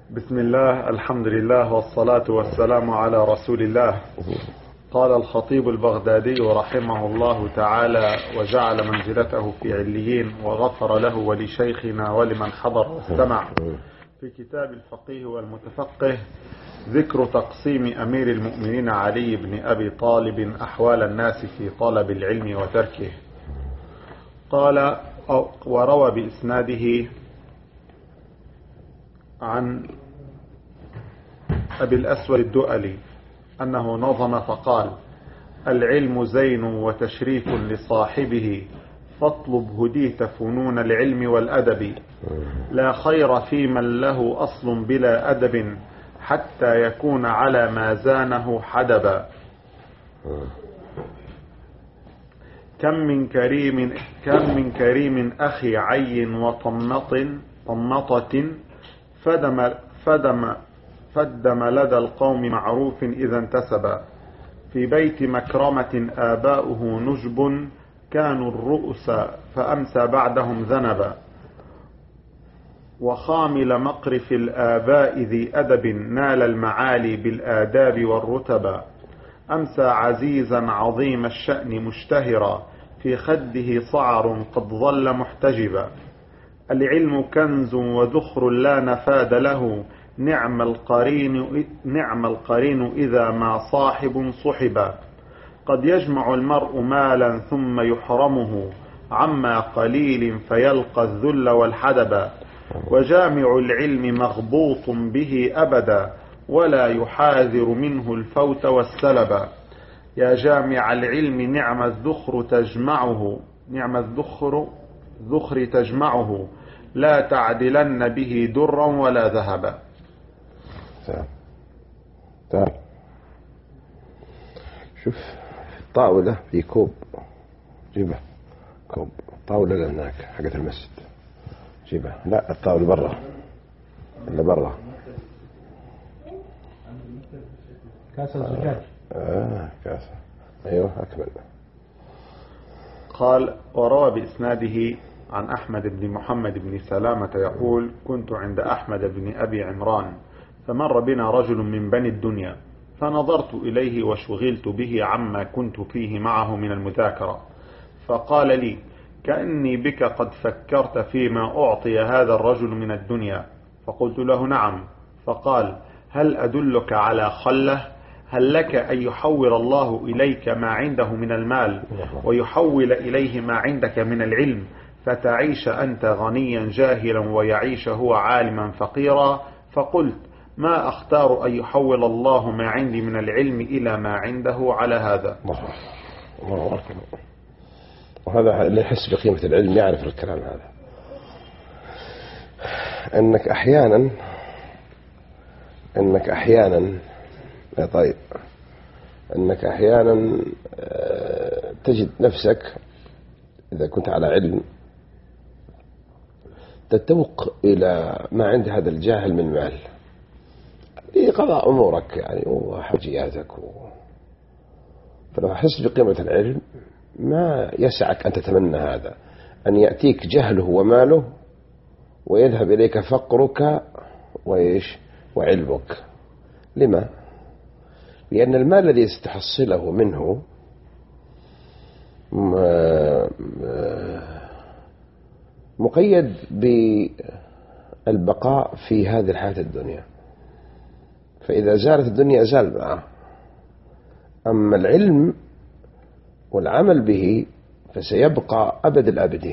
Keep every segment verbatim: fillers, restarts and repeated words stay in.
بسم الله، الحمد لله، والصلاة والسلام على رسول الله. قال الخطيب البغدادي رحمه الله تعالى وجعل منزلته في عليين وغفر له ولشيخنا ولمن حضر واستمع في كتاب الفقيه والمتفقه ذكر تقسيم أمير المؤمنين علي بن أبي طالب أحوال الناس في طلب العلم وتركه. قال وروى بإسناده عن أبي الأسود الدؤلي أنه نظم فقال: العلم زين وتشريف لصاحبه، فاطلب هديت فنون العلم والأدب. لا خير في من له أصل بلا أدب، حتى يكون على ما زانه حدبا. كم من كريم كم من كريم أخي عي وطمط طمطة، فدم فدم فدم لدى القوم معروف إذا انتسب. في بيت مكرمة آباؤه نجب، كانوا الرؤس فأمسى بعدهم ذنبا. وخامل مقرف الآباء ذي أدب، نال المعالي بالآداب والرتبا. أمسى عزيزا عظيم الشأن مشتهرا، في خده صعر قد ظل محتجبا. العلم كنز وذخر لا نفاد له، نعم القرين, نعم القرين إذا ما صاحب صحبا. قد يجمع المرء مالا ثم يحرمه، عما قليل فيلقى الذل والحدبا. وجامع العلم مغبوط به أبدا، ولا يحاذر منه الفوت والسلبا. يا جامع العلم نعم الذخر تجمعه نعم الذخر ذخر تجمعه، لا تعدلن به درا ولا ذهبا. تعال تعال شوف الطاولة في كوب، جيبها كوب طاولة لهناك حقت المسجد، جيبها. لا الطاولة برا اللي برا. كاسة زجاج. آه كاسة، أيوه أكمل. قال وروى بإسناده عن أحمد بن محمد بن سلامة يقول: كنت عند أحمد بن أبي عمران، فمر بنا رجل من بني الدنيا، فنظرت إليه وشغلت به عما كنت فيه معه من المذاكرة، فقال لي: كأني بك قد فكرت فيما أعطي هذا الرجل من الدنيا. فقلت له: نعم. فقال: هل أدلك على خلة؟ هل لك أن يحول الله إليك ما عنده من المال، ويحول إليه ما عندك من العلم، فتعيش أنت غنيا جاهلا ويعيش هو عالما فقيرا؟ فقلت: ما أختار أن يحول الله ما عندي من العلم إلى ما عنده على هذا. الله أكبر. وهذا اللي يحس بقيمة العلم يعرف الكلام هذا، أنك أحيانا أنك أحيانا يا طيب أنك أحيانا تجد نفسك إذا كنت على علم تتوق إلى ما عند هذا الجاهل من مال لقضاء أمورك يعني وحاجياتك و... فلو حس بقيمة العلم ما يسعك أن تتمنى هذا، أن يأتيك جهله وماله ويذهب إليك فقرك وإيش وعلمك. لما؟ لأن المال الذي ستحصله منه مقيد بالبقاء في هذه الحياة الدنيا، فإذا زالت الدنيا زال معه. أما العلم والعمل به فسيبقى أبد الآبدين.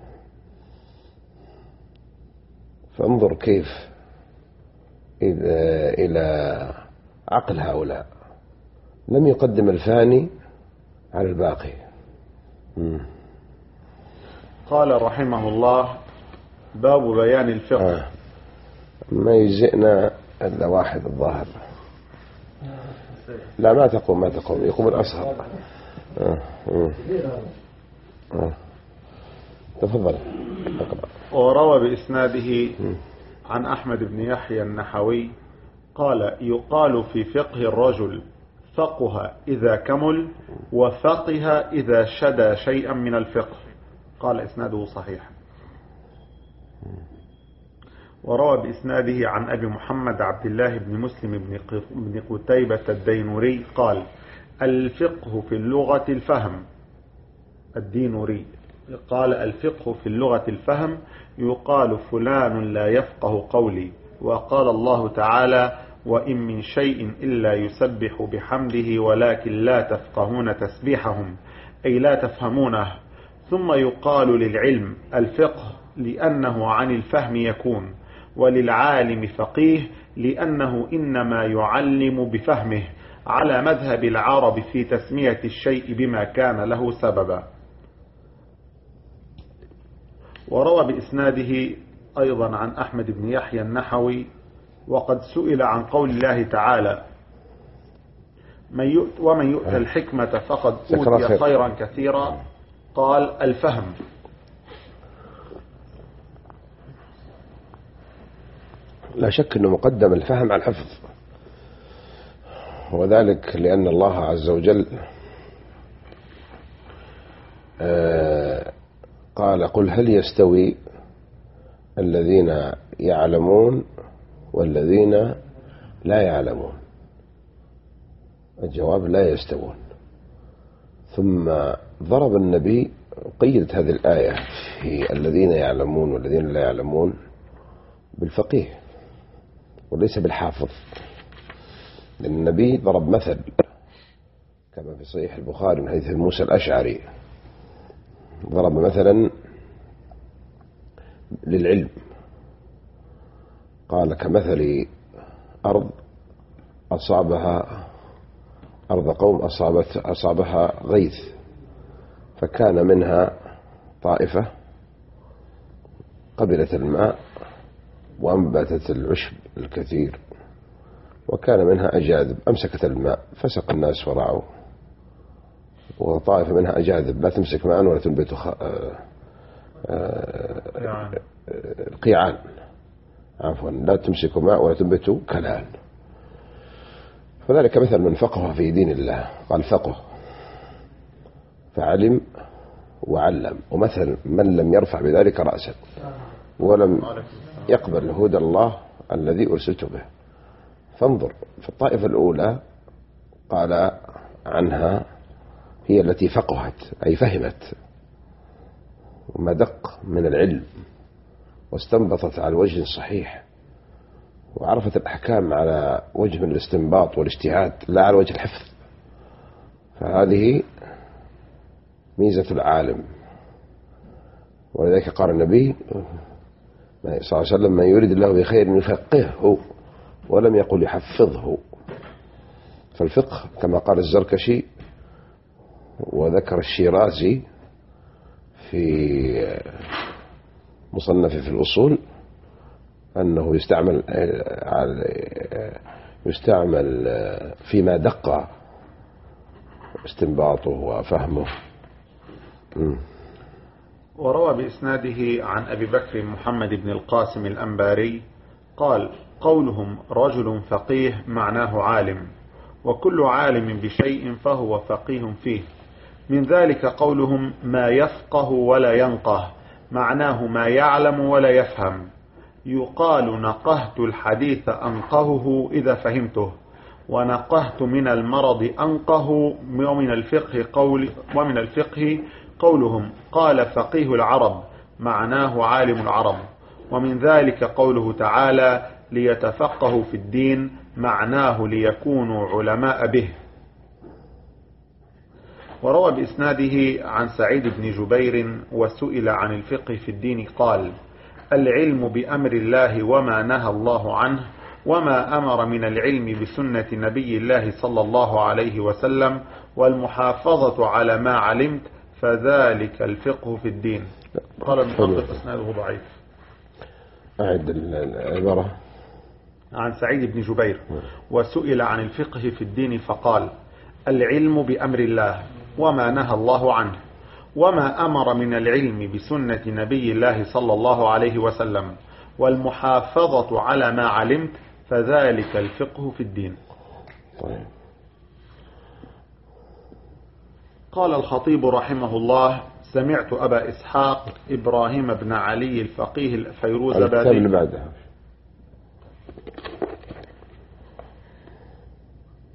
فانظر كيف إلى عقل هؤلاء، لم يقدم الفاني على الباقي. م. قال رحمه الله: باب بيان الفقه. آه. ما يجزئنا إلا واحد الظاهر. لا ما تقوم ما تقوم يقوم الأصغر. آه. آه. تفضل اقرأ. وروى بإسناده عن أحمد بن يحيى النحوي قال: يقال في فقه الرجل فقه إذا كمل، وفقه إذا شدى شيئا من الفقه. قال إسناده صحيح. وروى بإسناده عن أبي محمد عبد الله بن مسلم بن قتيبة الدينوري قال: الفقه في اللغة الفهم. الدينوري قال: الفقه في اللغة الفهم، يقال فلان لا يفقه قولي. وقال الله تعالى: وإن من شيء إلا يسبح بحمده ولكن لا تفقهون تسبيحهم، أي لا تفهمونه. ثم يقال للعلم الفقه لأنه عن الفهم يكون، وللعالم فقيه لأنه إنما يعلم بفهمه، على مذهب العرب في تسمية الشيء بما كان له سببا. وروى بإسناده أيضا عن أحمد بن يحيى النحوي: وقد سئل عن قول الله تعالى: من يؤت ومن يؤت الحكمة فقد أوتي خيرا كثيرا، قال: الفهم. لا شك أنه مقدم الفهم على الحفظ، وذلك لأن الله عز وجل قال: قل هل يستوي الذين يعلمون والذين لا يعلمون؟ الجواب: لا يستوون. ثم ضرب النبي قيدت هذه الآية في الذين يعلمون والذين لا يعلمون بالفقيه وليس بالحافظ، لأن النبي ضرب مثل كما في صحيح البخاري من حديث موسى الأشعري، ضرب مثلا للعلم، قال: كمثل أرض أصابها أرض قوم أصابت أصابها غيث، فكان منها طائفة قبلت الماء وأنبتت العشب الكثير، وكان منها أجاذب أمسكت الماء فسق الناس ورعوا، وطائفة منها أجاذب لا تمسك ماء ولا تنبت خ... قيعان عفوا لا تمسك ماء ولا تنبت كلان. فذلك مثل من فقه في دين الله، قال: فقه فعلم وعلم، ومثل من لم يرفع بذلك رأسا ولم يقبل هدى الله الذي أرسلت به. فانظر، في الطائفة الأولى قال عنها هي التي فقهت أي فهمت وما دق من العلم، واستنبطت على الوجه الصحيح، وعرفت الأحكام على وجه من الاستنباط والاجتهاد لا على وجه الحفظ. فهذه ميزة العالم، ولذلك قال النبي صلى الله عليه وسلم: من يريد الله بخير يفقهه، ولم يقل يحفظه. فالفقه كما قال الزركشي وذكر الشيرازي في مصنفه في الأصول أنه يستعمل يستعمل فيما دق استنباطه وفهمه. وروى بإسناده عن أبي بكر محمد بن القاسم الأنباري قال: قولهم رجل فقيه معناه عالم، وكل عالم بشيء فهو فقيه فيه. من ذلك قولهم ما يفقه ولا ينقه، معناه ما يعلم ولا يفهم. يقال نقهت الحديث أنقهه إذا فهمته، ونقهت من المرض أنقه. ومن الفقه قول ومن الفقه قولهم قال فقيه العرب، معناه عالم العرب. ومن ذلك قوله تعالى ليتفقهوا في الدين، معناه ليكونوا علماء به. وروى بإسناده عن سعيد بن جبير وسئل عن الفقه في الدين قال: العلم بأمر الله وما نهى الله عنه، وما أمر من العلم بسنة نبي الله صلى الله عليه وسلم، والمحافظة على ما علمت، فذلك الفقه في الدين. قال المحقق إسناده ضعيف. أعد العبارة. عن سعيد بن جبير وسئل عن الفقه في الدين فقال: العلم بأمر الله وما نهى الله عنه، وما أمر من العلم بسنة نبي الله صلى الله عليه وسلم، والمحافظة على ما علمت، فذلك الفقه في الدين. طيب. قال الخطيب رحمه الله: سمعت أبا إسحاق إبراهيم بن علي الفقيه الفيروزبادي. الكتاب اللي بعدها